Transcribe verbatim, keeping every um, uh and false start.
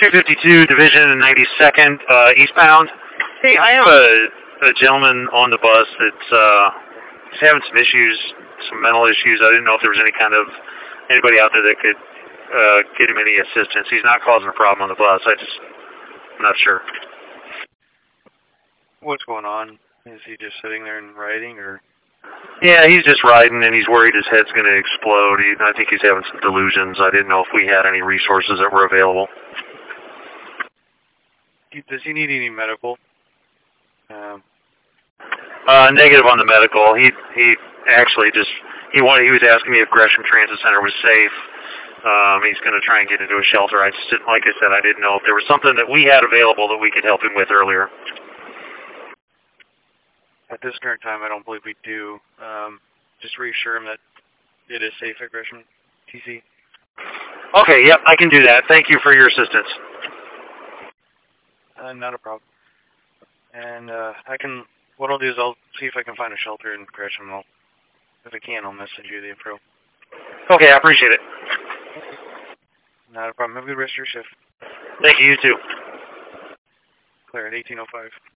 two fifty-two Division ninety-second, uh, eastbound. Hey, I have a, a gentleman on the bus that's uh, he's having some issues, some mental issues. I didn't know if there was any kind of, anybody out there that could uh, get him any assistance. He's not causing a problem on the bus. I just, I'm not sure. What's going on? Is he just sitting there and writing, or? Yeah, he's just riding, and he's worried his head's going to explode. He, I think he's having some delusions. I didn't know if we had any resources that were available. Does he need any medical? Um, uh, negative on the medical. He he actually just he wanted. He was asking me if Gresham Transit Center was safe. Um, he's going to try and get into a shelter. I just didn't, like I said, I didn't know if there was something that we had available that we could help him with earlier. At this current time, I don't believe we do. Um, just reassure him that it is safe at Gresham T C. Okay, yep, I can do that. Thank you for your assistance. Uh, not a problem. And uh, I can. What I'll do is I'll see if I can find a shelter in Gresham. I'll, if I can, I'll message you the info. Okay, I appreciate it. Not a problem. Have a good rest of your shift. Thank you. You too. Clear at eighteen oh five.